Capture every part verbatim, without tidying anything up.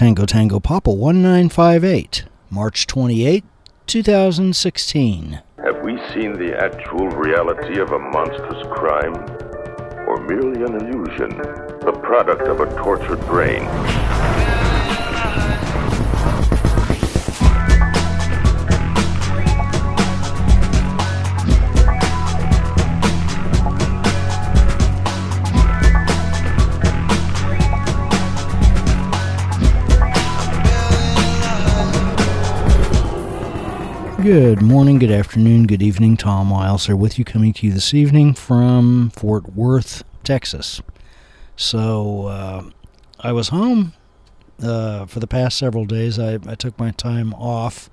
Tango Tango Papa one nine five eight, March twenty-eighth, twenty sixteen. Have we seen the actual reality of a monstrous crime? Or merely an illusion, the product of a tortured brain? Good morning, good afternoon, good evening. Tom Wiles here with you, coming to you this evening from Fort Worth, Texas. So, uh, I was home uh, for the past several days. I, I took my time off,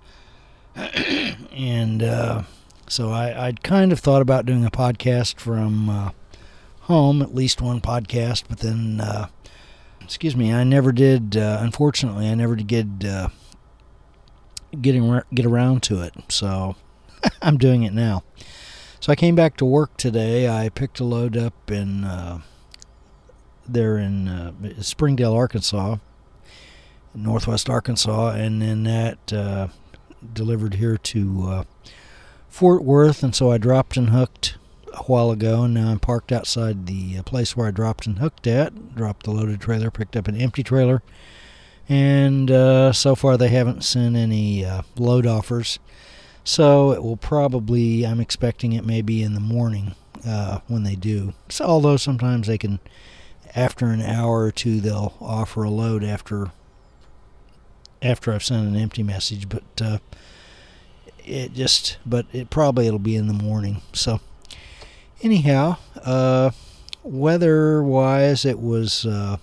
and uh, so I, I'd kind of thought about doing a podcast from uh, home, at least one podcast, but then, uh, excuse me, I never did, uh, unfortunately, I never did get... Uh, getting get around to it, so I'm doing it now. So I came back to work today. I picked a load up in uh, there in uh, Springdale, Arkansas, northwest Arkansas, and then that uh, delivered here to uh, Fort Worth, and so I dropped and hooked a while ago, and now I'm parked outside the place where I dropped and hooked at. Dropped the loaded trailer, picked up an empty trailer. And uh, so far they haven't sent any uh, load offers. So it will probably, I'm expecting it maybe in the morning uh, when they do. So although sometimes they can, after an hour or two, they'll offer a load after after I've sent an empty message. But uh, it just, but it probably it'll be in the morning. So anyhow, uh, weather-wise, it was... Uh,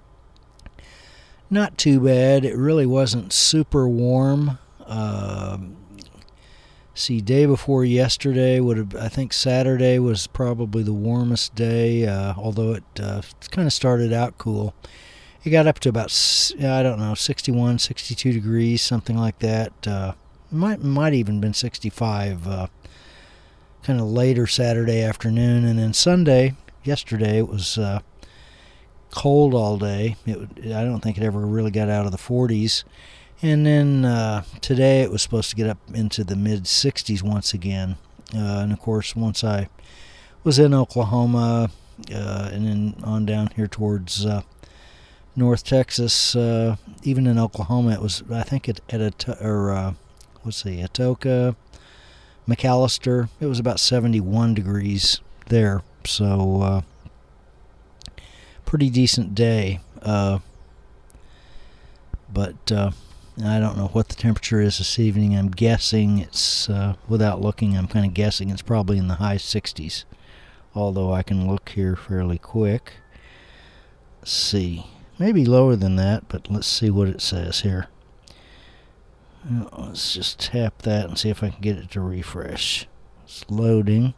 Not too bad. It really wasn't super warm. Uh, see, day before yesterday would have. I think Saturday was probably the warmest day. Uh, although it uh, kind of started out cool. It got up to about I don't know sixty-one, sixty-two degrees, something like that. Uh, might might even been sixty-five. Uh, kind of later Saturday afternoon, and then Sunday yesterday it was. Uh, cold all day. It, I don't think it ever really got out of the forties. And then uh, today it was supposed to get up into the mid sixties once again. Uh, and of course, once I was in Oklahoma uh, and then on down here towards uh, North Texas, uh, even in Oklahoma, it was, I think, at, at a, or uh, let's see, Atoka, McAllister, it was about seventy-one degrees there. So, uh, pretty decent day, uh, but uh, I don't know what the temperature is this evening. I'm guessing it's, uh, without looking, I'm kind of guessing it's probably in the high sixties, although I can look here fairly quick. Let's see, maybe lower than that, but let's see what it says here. Let's just tap that and see if I can get it to refresh. It's loading.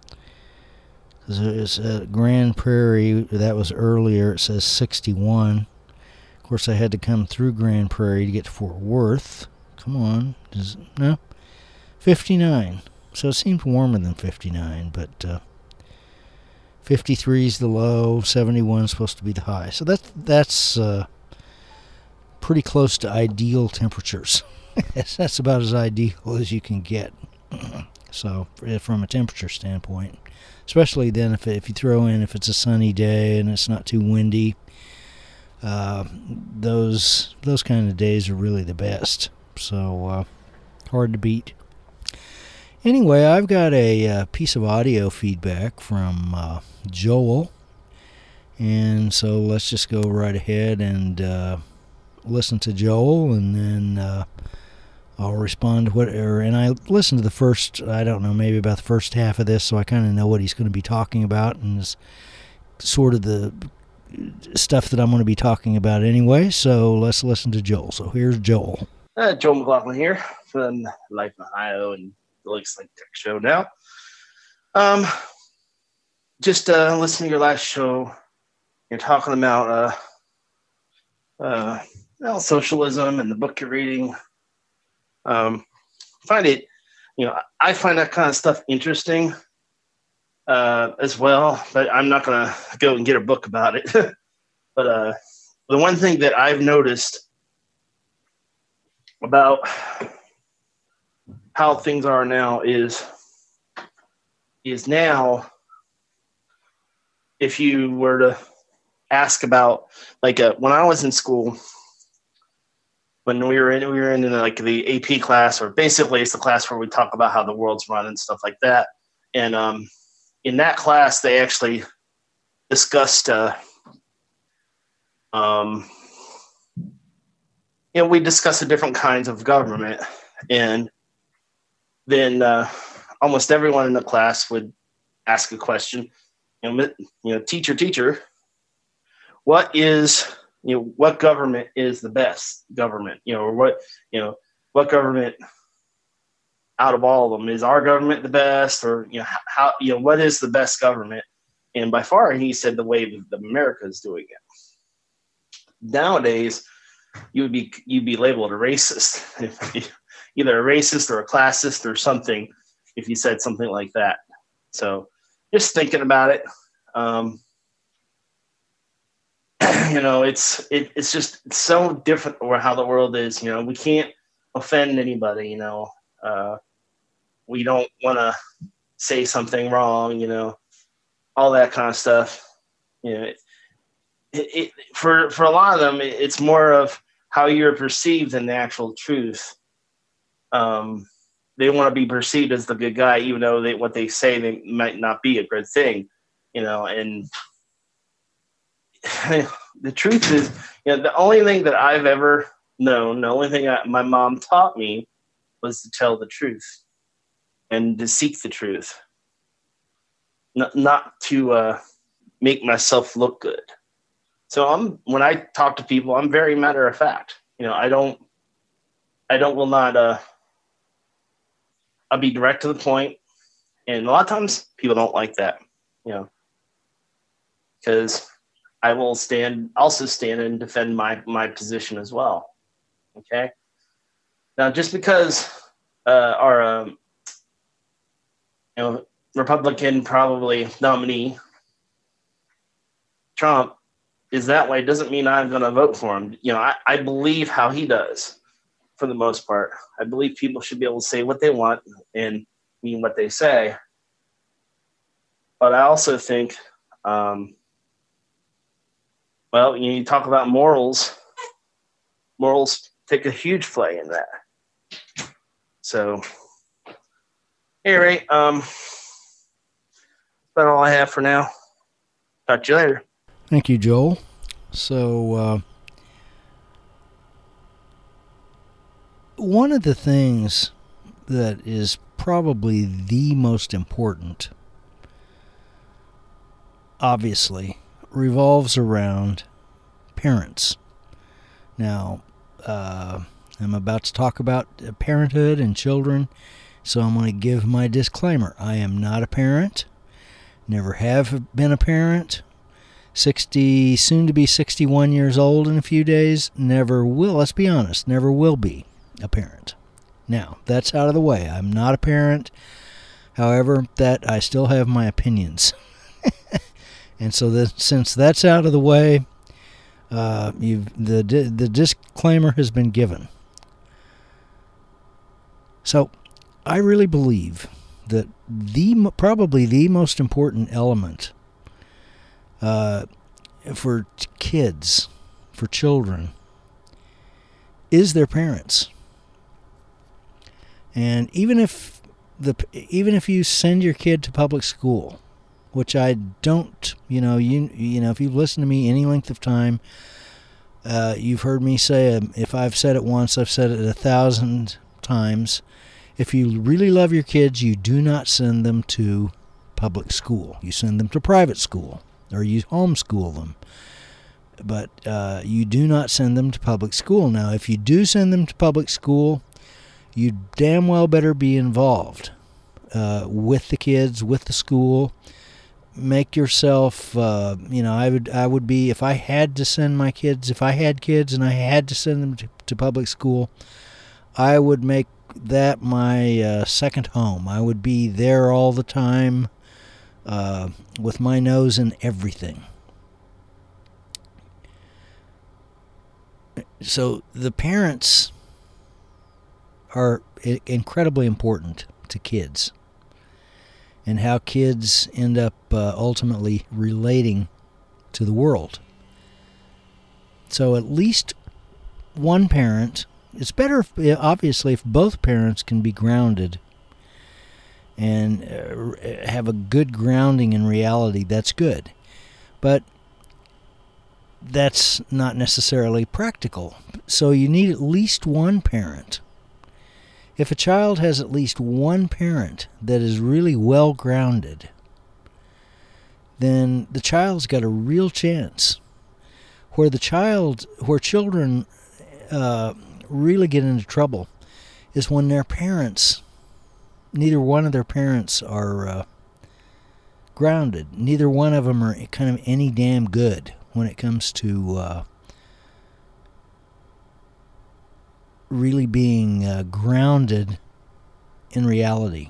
It's at Grand Prairie, that was earlier, it says sixty-one. Of course, I had to come through Grand Prairie to get to Fort Worth. Come on. Does, no? fifty-nine. So it seems warmer than fifty-nine, but uh, fifty-three is the low, seventy-one is supposed to be the high. So that's, that's uh, pretty close to ideal temperatures. That's about as ideal as you can get. So, from a temperature standpoint. Especially then if if you throw in if it's a sunny day and it's not too windy, uh, those those kind of days are really the best. So uh, hard to beat. Anyway, I've got a uh, piece of audio feedback from uh, Joel, and so let's just go right ahead and uh, listen to Joel, and then uh, I'll respond to whatever, and I listened to the first, I don't know, maybe about the first half of this, so I kind of know what he's going to be talking about, and it's sort of the stuff that I'm going to be talking about anyway, so let's listen to Joel. So here's Joel. Uh, Joel McLaughlin here from Life in Ohio and the Lakes Lake Tech Show now. Um, just uh, listening to your last show, you're talking about uh, uh, well, socialism and the book you're reading. Um, find it, you know, I find that kind of stuff interesting uh, as well, but I'm not going to go and get a book about it. But uh, the one thing that I've noticed about how things are now is is now, if you were to ask about, like, uh, when I was in school, when we were in we were in like the A P class, or basically it's the class where we talk about how the world's run and stuff like that. And um, in that class, they actually discussed, uh, um, you know, we discussed the different kinds of government, and then uh, almost everyone in the class would ask a question. You know, you know, teacher, teacher, what is, you know, what government is the best government? You know, or what, you know, what government out of all of them is our government the best, or, you know, how, you know, what is the best government? And by far, he said the way that America is doing it. Nowadays, you would be you'd be labeled a racist, either a racist or a classist or something, if you said something like that. So, just thinking about it, um, you know, it's it, it's just it's so different or how the world is. You know, we can't offend anybody. You know, uh, we don't want to say something wrong. You know, all that kind of stuff. You know, it, it, it, for for a lot of them, it, it's more of how you're perceived than the actual truth. Um, they want to be perceived as the good guy, even though they, what they say they might not be a good thing, you know. And the truth is, you know, the only thing that I've ever known, the only thing I, my mom taught me was to tell the truth and to seek the truth, not, not to uh, make myself look good. So I'm when I talk to people, I'm very matter of fact. You know, I don't, I don't will not. Uh, I'll be direct to the point, and a lot of times people don't like that. You know, because I will stand, also stand and defend my my position as well. Okay. Now, just because uh, our um, you know Republican probably nominee Trump is that way doesn't mean I'm going to vote for him. You know, I, I believe how he does for the most part. I believe people should be able to say what they want and mean what they say. But I also think, um, well, you know, you talk about morals. Morals take a huge play in that. So, anyway, um, that's about all I have for now. Talk to you later. Thank you, Joel. So, uh, one of the things that is probably the most important, obviously, revolves around parents. Now, uh, I'm about to talk about parenthood and children, so I'm going to give my disclaimer. I am not a parent, never have been a parent. sixty, soon to be sixty-one years old in a few days, never will, let's be honest, never will be a parent. Now, that's out of the way. I'm not a parent. However, that I still have my opinions. And so that, since that's out of the way, uh, you've, the the disclaimer has been given. So, I really believe that the probably the most important element uh, for kids, for children, is their parents. And even if the even if you send your kid to public school, which I don't, you know, you you know, if you've listened to me any length of time, uh, you've heard me say, um, if I've said it once, I've said it a thousand times. If you really love your kids, you do not send them to public school. You send them to private school, or you homeschool them. But uh, you do not send them to public school. Now, if you do send them to public school, you damn well better be involved uh, with the kids, with the school. Make yourself, uh, you know, I would, I would be, if I had to send my kids, if I had kids and I had to send them to, to public school, I would make that my uh, second home. I would be there all the time uh, with my nose in everything. So the parents are incredibly important to kids, and how kids end up uh, ultimately relating to the world. So at least one parent, it's better, if, obviously, if both parents can be grounded and uh, have a good grounding in reality, that's good. But that's not necessarily practical. So you need at least one parent. If a child has at least one parent that is really well grounded, then the child's got a real chance. Where the child, where children uh, really get into trouble is when their parents, neither one of their parents are uh, grounded. Neither one of them are kind of any damn good when it comes to uh, really being uh, grounded in reality.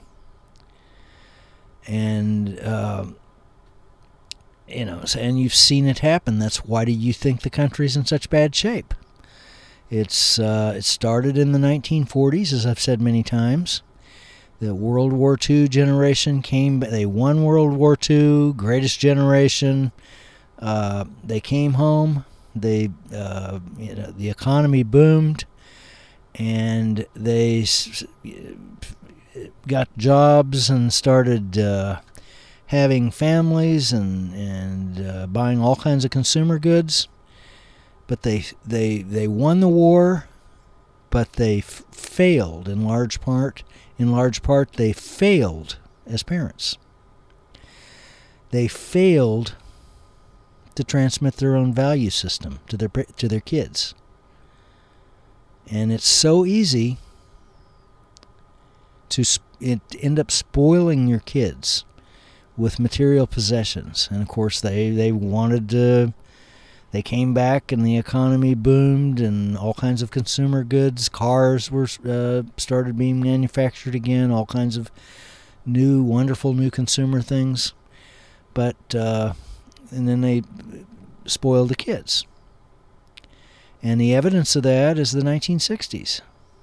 And, uh, you know, and you've seen it happen. That's why do you think the country's in such bad shape? It's uh, it started in the nineteen forties, as I've said many times. The World War Two generation came, they won World War Two, greatest generation. Uh, they came home. They, uh, you know, the economy boomed, and they got jobs and started uh, having families and and uh, buying all kinds of consumer goods. But they they they won the war, but they f- failed in large part. In large part, they failed as parents. They failed to transmit their own value system to their to their kids. And it's so easy to it end up spoiling your kids with material possessions. And of course, they, they wanted to, they came back and the economy boomed and all kinds of consumer goods, cars were uh, started being manufactured again, all kinds of new, wonderful new consumer things. But, uh, and then they spoiled the kids. And the evidence of that is the nineteen sixties.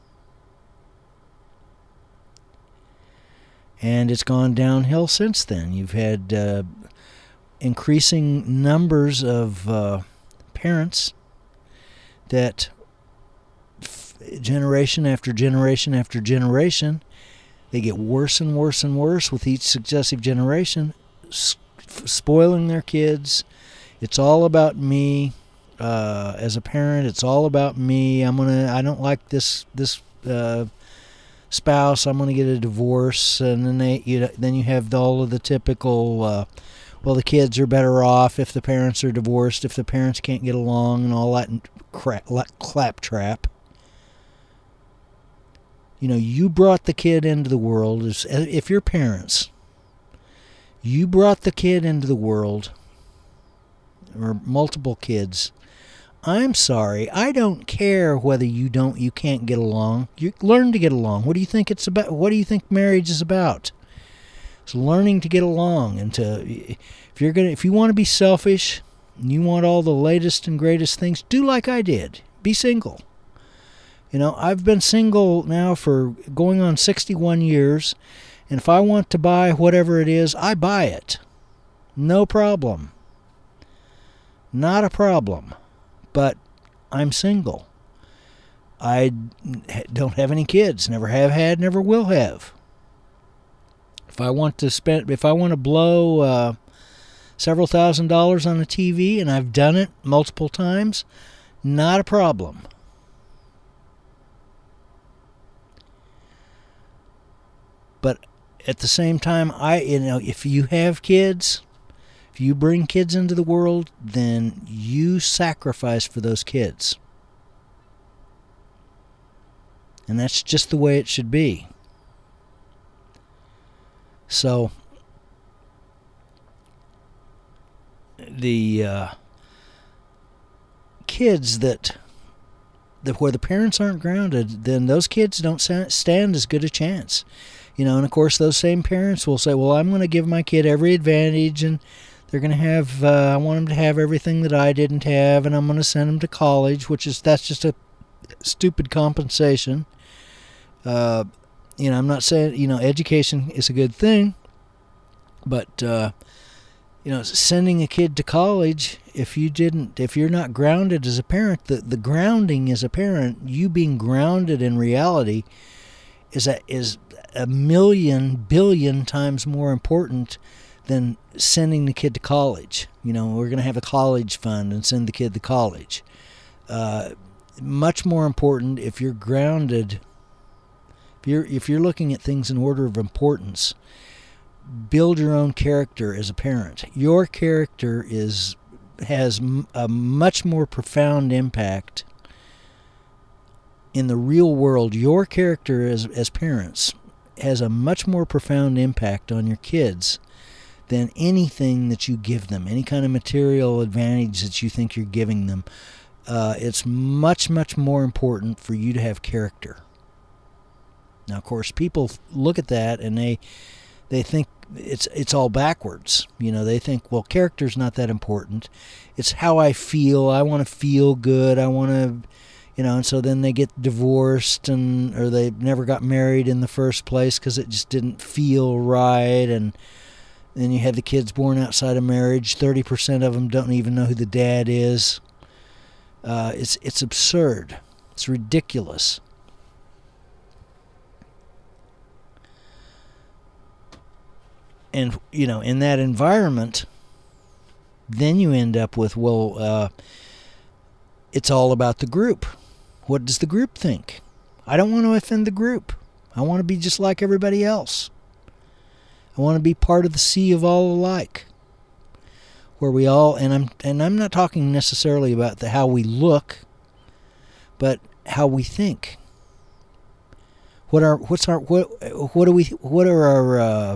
And it's gone downhill since then. You've had uh, increasing numbers of uh, parents that f- generation after generation after generation, they get worse and worse and worse with each successive generation, s- spoiling their kids. It's all about me. Uh, as a parent, it's all about me. I'm gonna. I don't like this this uh, spouse. I'm gonna get a divorce, and then they. You know, then you have all of the typical. Uh, well, the kids are better off if the parents are divorced. If the parents can't get along, and all that crap, claptrap. You know, you brought the kid into the world. If you're parents, you brought the kid into the world, or multiple kids. I'm sorry, I don't care whether you don't, you can't get along. You learn to get along. What do you think it's about? What do you think marriage is about? It's learning to get along, and to, if you're gonna, if you want to be selfish, and you want all the latest and greatest things, do like I did. Be single. You know, I've been single now for going on sixty-one years, and if I want to buy whatever it is, I buy it. No problem. Not a problem. But I'm single. I don't have any kids. Never have had, never will have. If I want to spend, if I want to blow uh, several thousand dollars on a T V, and I've done it multiple times, not a problem. But at the same time, I, you know, if you have kids, if you bring kids into the world, then you sacrifice for those kids. And that's just the way it should be. So, the uh, kids that, that, where the parents aren't grounded, then those kids don't stand as good a chance. You know, and of course those same parents will say, well, I'm going to give my kid every advantage, and they're going to have, uh, I want them to have everything that I didn't have, and I'm going to send them to college, which is, that's just a stupid compensation. Uh, you know, I'm not saying, you know, education is a good thing, but, uh, you know, sending a kid to college, if you didn't, if you're not grounded as a parent, the, the grounding as a parent, you being grounded in reality is a, is a million, billion times more important than sending the kid to college. You know, we're going to have a college fund and send the kid to college. Uh, much more important if you're grounded, if you're, if you're looking at things in order of importance, build your own character as a parent. Your character is has a much more profound impact in the real world. Your character as as parents has a much more profound impact on your kids than anything that you give them, any kind of material advantage that you think you're giving them. Uh, it's much, much more important for you to have character. Now, of course, people look at that and they they think it's it's all backwards. You know, they think, well, character's not that important. It's how I feel. I want to feel good. I want to, you know, and so then they get divorced, and or they never got married in the first place because it just didn't feel right. And then you have the kids born outside of marriage. thirty percent of them don't even know who the dad is. Uh, it's it's absurd. It's ridiculous. And, you know, in that environment, then you end up with, well, uh, it's all about the group. What does the group think? I don't want to offend the group. I want to be just like everybody else. I want to be part of the sea of all alike, where we all, and I'm and I'm not talking necessarily about the how we look, but how we think. What are what's our what what do we what are our uh,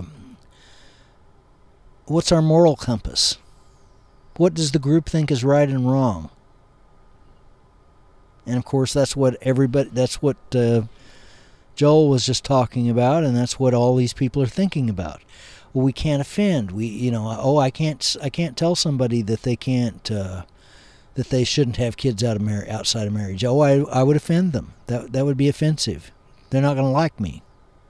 what's our moral compass? What does the group think is right and wrong? And of course, that's what everybody, that's what uh, Joel was just talking about, and that's what all these people are thinking about. Well, we can't offend. We, you know, oh, I can't, I can't tell somebody that they can't, uh, that they shouldn't have kids out of mar- outside of marriage. Oh, I, I would offend them. That that would be offensive. They're not going to like me.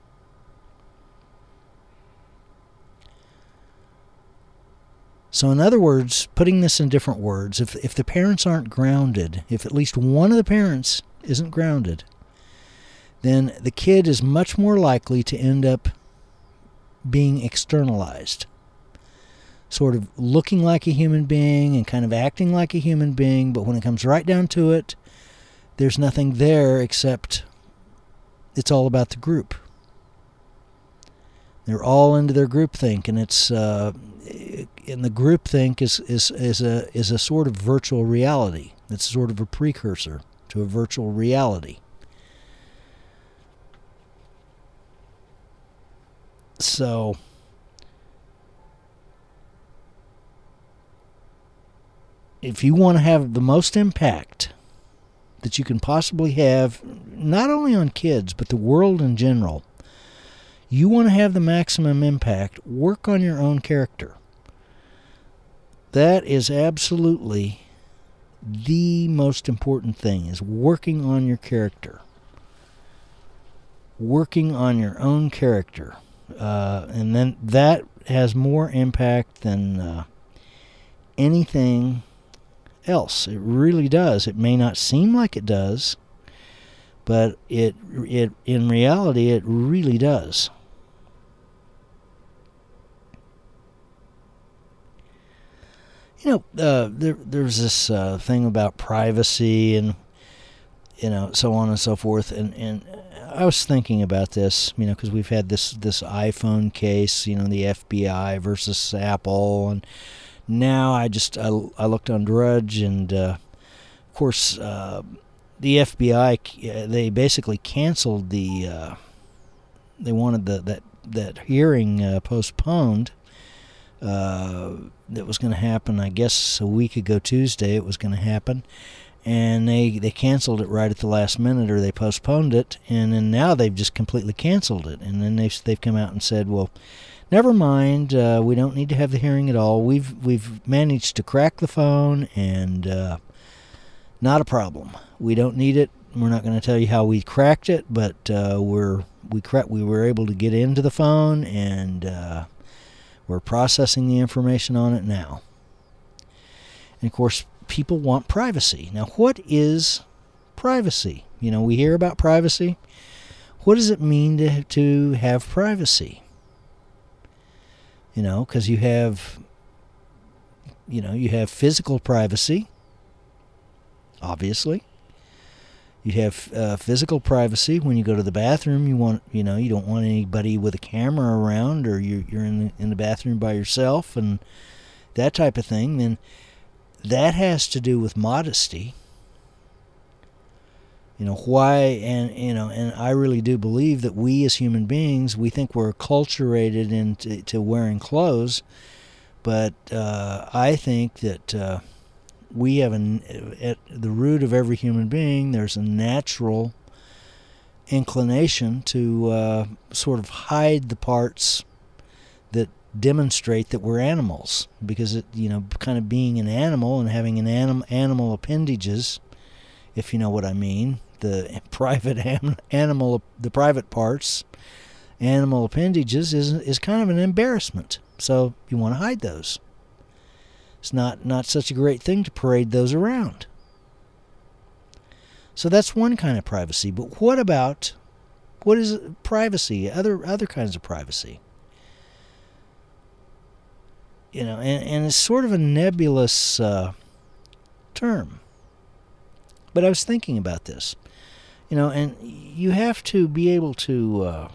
So in other words, putting this in different words, if if the parents aren't grounded, if at least one of the parents isn't grounded, then the kid is much more likely to end up being externalized. Sort of looking like a human being and kind of acting like a human being, but when it comes right down to it, there's nothing there except it's all about the group. They're all into their groupthink, and it's uh, and the groupthink is is is a is a sort of virtual reality. It's sort of a precursor to a virtual reality. So if you want to have the most impact that you can possibly have, not only on kids, but the world in general, you want to have the maximum impact, work on your own character. That is absolutely the most important thing, is working on your character. Working on your own character. Uh, and then that has more impact than uh, anything else. It really does. It may not seem like it does, but it it in reality it really does. You know, uh, there there's this uh, thing about privacy and, you know, so on and so forth, and and I was thinking about this, you know, because we've had this this iPhone case, you know, the F B I versus Apple, and now I just I, I looked on Drudge, and uh, of course uh, the F B I, they basically canceled the uh, they wanted the that that hearing uh, postponed. Uh, that was going to happen, I guess, a week ago Tuesday. It was going to happen, and they they canceled it right at the last minute, or they postponed it, and then now they've just completely canceled it. And then they've they've come out and said, well, never mind, uh, we don't need to have the hearing at all. We've we've managed to crack the phone, and uh, not a problem. We don't need it we're not going to tell you how we cracked it, but uh, we're we cra- we were able to get into the phone, and uh, we're processing the information on it now. And of course, people want privacy. Now, what is privacy? You know, we hear about privacy. What does it mean to to have privacy? You know, because you have, you know, you have physical privacy, obviously. You have uh, physical privacy when you go to the bathroom. You want, you know, you don't want anybody with a camera around, or you're you're in the, in the bathroom by yourself and that type of thing. Then that has to do with modesty. You know, why, and, you know, and I really do believe that we as human beings, we think we're acculturated into to wearing clothes, but uh, I think that uh, we have, an, at the root of every human being, there's a natural inclination to uh, sort of hide the parts that demonstrate that we're animals, because, it, you know, kind of being an animal and having an anim- animal appendages, if you know what I mean, the private animal, the private parts, animal appendages, is is kind of an embarrassment. So you want to hide those. It's not not such a great thing to parade those around. So that's one kind of privacy. But what about, what is privacy? Other other kinds of privacy. You know, and, and it's sort of a nebulous uh, term. But I was thinking about this. You know, and you have to be able to uh,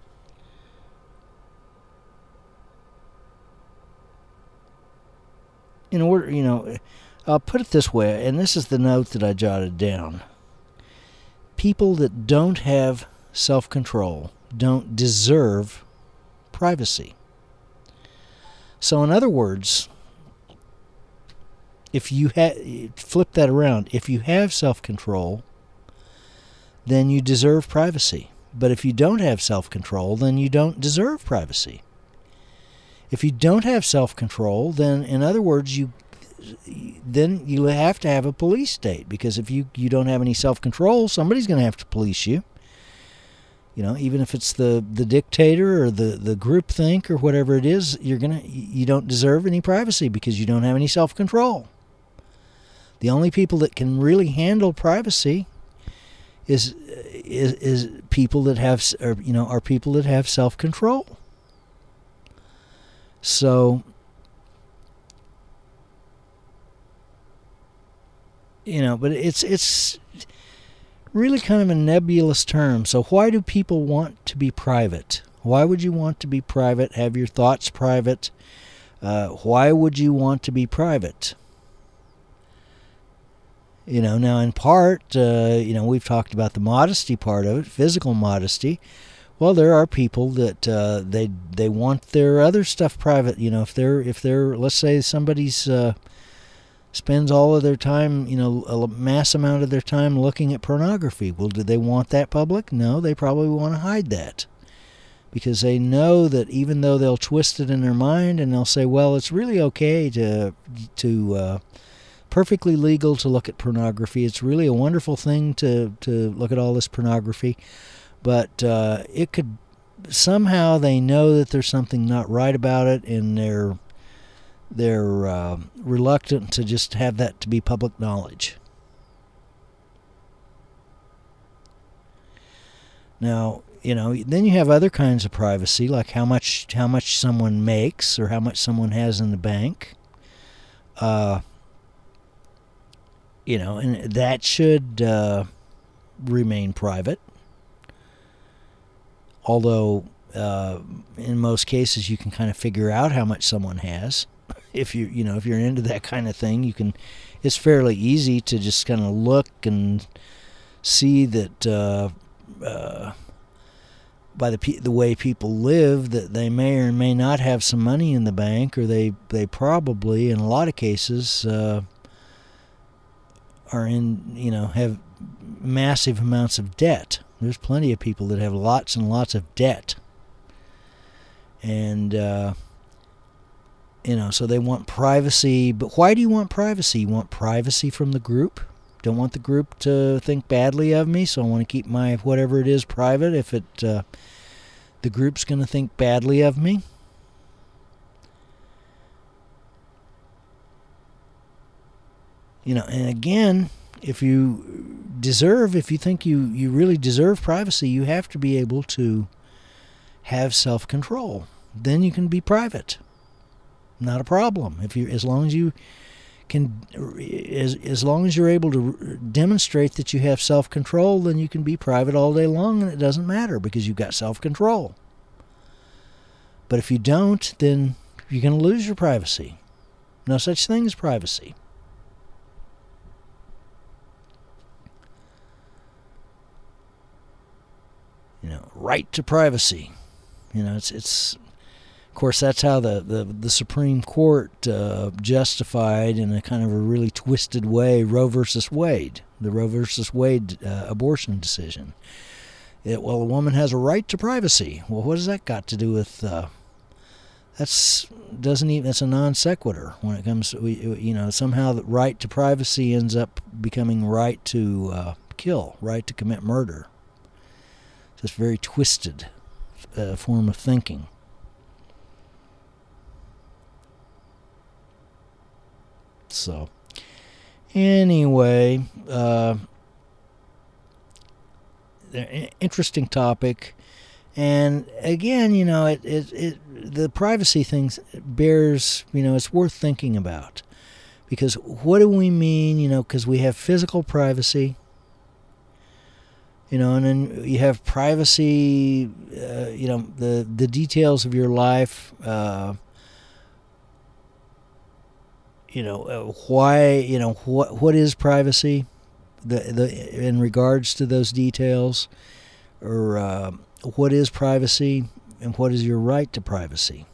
in order, you know, I'll put it this way, and this is the note that I jotted down. People that don't have self-control don't deserve privacy. So in other words, if you ha- flip that around, if you have self-control, then you deserve privacy. But if you don't have self-control, then you don't deserve privacy. If you don't have self-control, then in other words, you then you have to have a police state, because if you, you don't have any self-control, somebody's going to have to police you. You know, even if it's the, the dictator or the, the groupthink or whatever it is, you're gonna you don't deserve any privacy because you don't have any self-control. The only people that can really handle privacy is is is people that have, or, you know, are people that have self-control. So, you know, but it's it's really kind of a nebulous term. So why do people want to be private? Why would you want to be private? Have your thoughts private? Uh, why would you want to be private? You know, now in part, uh, you know, we've talked about the modesty part of it, physical modesty. Well, there are people that uh, they they want their other stuff private. You know, if they're if they're let's say somebody's uh, spends all of their time, you know, a mass amount of their time looking at pornography. Well, do they want that public? No, they probably want to hide that, because they know that even though they'll twist it in their mind and they'll say, well, it's really okay to to uh, perfectly legal to look at pornography. It's really a wonderful thing to, to look at all this pornography. But uh, it could, somehow they know that there's something not right about it, and they're, they're uh, reluctant to just have that to be public knowledge. Now, you know, then you have other kinds of privacy, like how much how much someone makes or how much someone has in the bank. Uh, you know, and that should uh, remain private. Although, uh, in most cases, you can kind of figure out how much someone has. If you, you know, if you're into that kind of thing, you can. It's fairly easy to just kind of look and see that uh, uh, by the the way people live, that they may or may not have some money in the bank, or they they probably, in a lot of cases, uh, are in, you know, have massive amounts of debt. There's plenty of people that have lots and lots of debt. And, uh, you know, so they want privacy. But why do you want privacy? You want privacy from the group? Don't want the group to think badly of me, so I want to keep my whatever it is private if it uh, the group's going to think badly of me. You know, and again, if you deserve, if you think you, you really deserve privacy, you have to be able to have self-control. Then you can be private. Not a problem. If you, as long as you can, as as long as you're able to demonstrate that you have self-control, then you can be private all day long, and it doesn't matter because you've got self-control. But if you don't, then you're going to lose your privacy. No such thing as privacy. You know, right to privacy. You know, it's it's. Of course, that's how the the, the Supreme Court uh, justified, in a kind of a really twisted way, Roe versus Wade, the Roe versus Wade uh, abortion decision. It, well, a woman has a right to privacy. Well, what has that got to do with? Uh, that's doesn't even. That's a non sequitur when it comes to, we, you know, somehow the right to privacy ends up becoming right to uh, kill, right to commit murder. This very twisted uh, form of thinking. So, anyway, uh, interesting topic, and again, you know, it, it it the privacy things bears, you know, it's worth thinking about, because what do we mean, you know, because we have physical privacy. You know, and then you have privacy, uh, you know, the, the details of your life, uh, you know, uh, why, you know, what what is privacy the, the, in regards to those details, or uh, what is privacy and what is your right to privacy?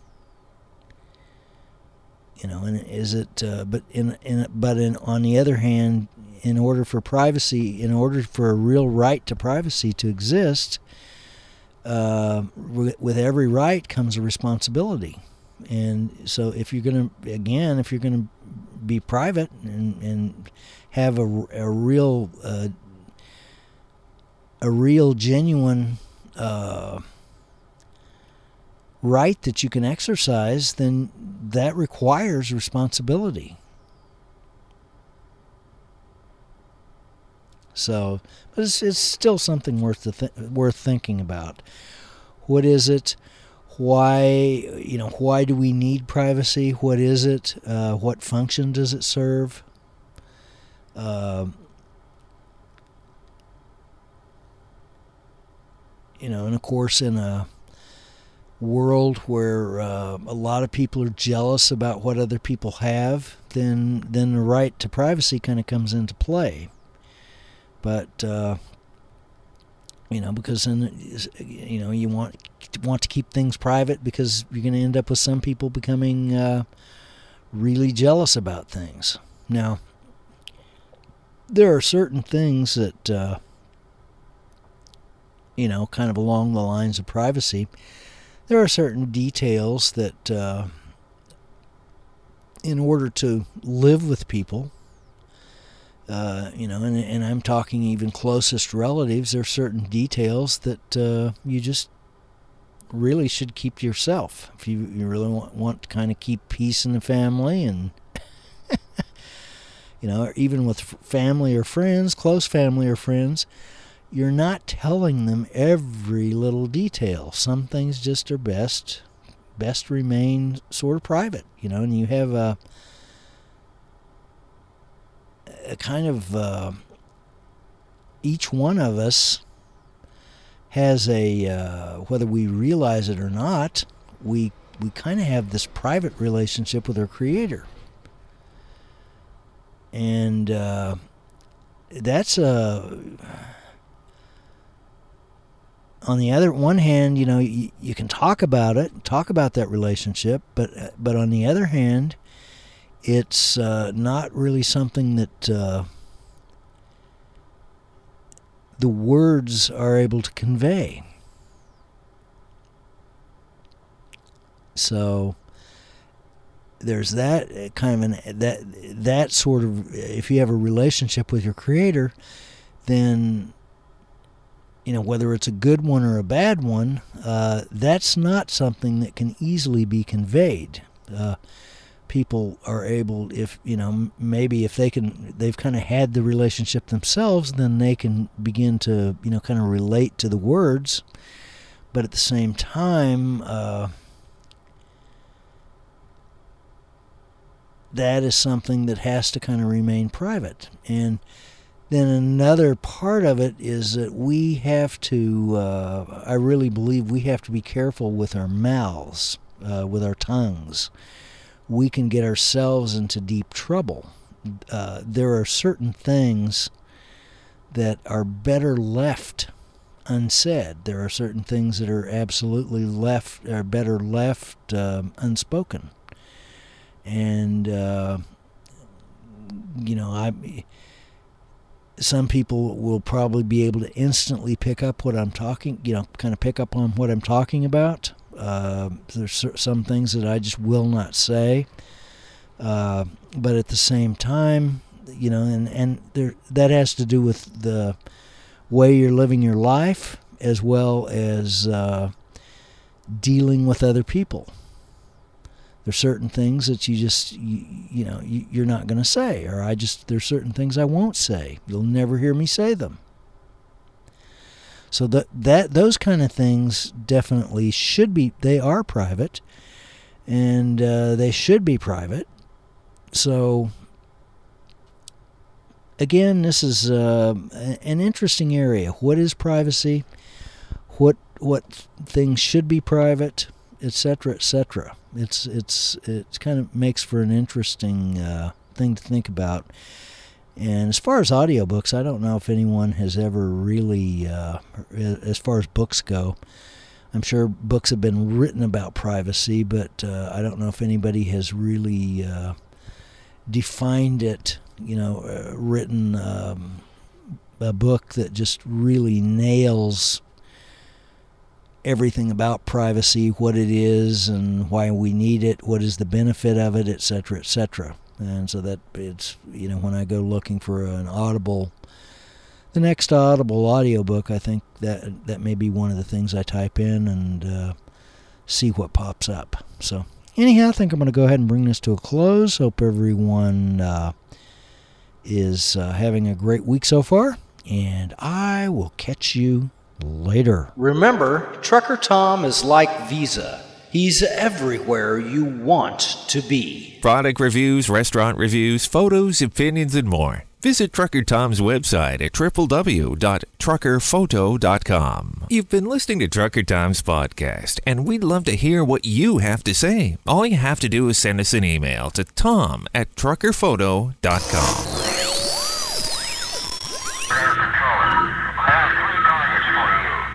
You know, and is it, uh, but in, in but in on the other hand, in order for privacy, in order for a real right to privacy to exist, uh, with every right comes a responsibility. And so if you're going to, again, if you're going to be private and, and have a, a real, uh, a real genuine uh, right that you can exercise, then that requires responsibility. So, but it's, it's still something worth the th- worth thinking about. What is it? Why, you know, why do we need privacy? What is it? Uh, what function does it serve? Uh, you know, and of course, in a world where uh, a lot of people are jealous about what other people have, then then the right to privacy kind of comes into play. But uh, you know, because then, you know, you want want to keep things private because you're going to end up with some people becoming uh, really jealous about things. Now, there are certain things that uh, you know, kind of along the lines of privacy. There are certain details that, uh, in order to live with people. Uh, you know, and, and I'm talking even closest relatives, there are certain details that uh, you just really should keep to yourself. If you, you really want, want to kind of keep peace in the family, and, you know, even with family or friends, close family or friends, you're not telling them every little detail. Some things just are best, best remain sort of private, you know, and you have a, a kind of, uh, each one of us has a, uh, whether we realize it or not, we we kind of have this private relationship with our Creator. And uh, that's a... On the other one hand, you know, you, you can talk about it, talk about that relationship, but but on the other hand, it's uh, not really something that uh, the words are able to convey. So, there's that kind of an that that sort of, if you have a relationship with your Creator, then, you know, whether it's a good one or a bad one, uh, that's not something that can easily be conveyed. Uh, people are able, if, you know, maybe if they can, they've kind of had the relationship themselves, then they can begin to, you know, kind of relate to the words. But at the same time, uh, that is something that has to kind of remain private. And then another part of it is that we have to, uh, I really believe we have to be careful with our mouths, uh, with our tongues. We can get ourselves into deep trouble. Uh, there are certain things that are better left unsaid. There are certain things that are absolutely left, are better left uh, unspoken. And, uh, you know, I... Some people will probably be able to instantly pick up what I'm talking, you know, kind of pick up on what I'm talking about. Uh, there's some things that I just will not say. Uh, but at the same time, you know, and, and there, that has to do with the way you're living your life as well as uh, dealing with other people. There's certain things that you just, you, you know, you, you're not going to say, or I just, there's certain things I won't say. You'll never hear me say them. So that, that those kind of things definitely should be, they are private, and uh, they should be private. So, again, this is uh, an interesting area. What is privacy? What, what things should be private? Etc. Etc. It's it's it's kind of makes for an interesting uh, thing to think about. And as far as audiobooks, I don't know if anyone has ever really, uh, as far as books go, I'm sure books have been written about privacy, but uh, I don't know if anybody has really uh, defined it. You know, uh, written um, a book that just really nails everything about privacy, what it is and why we need it, what is the benefit of it, et cetera, et cetera. And so that it's, you know, when I go looking for an Audible, the next Audible audiobook, I think that that may be one of the things I type in and uh, see what pops up. So anyhow, I think I'm going to go ahead and bring this to a close. Hope everyone uh, is uh, having a great week so far, and I will catch you later. Remember, Trucker Tom is like Visa. He's everywhere you want to be. Product reviews, restaurant reviews, photos, opinions, and more. Visit Trucker Tom's website at w w w dot trucker photo dot com. You've been listening to Trucker Tom's podcast, and we'd love to hear what you have to say. All you have to do is send us an email to tom at trucker photo dot com.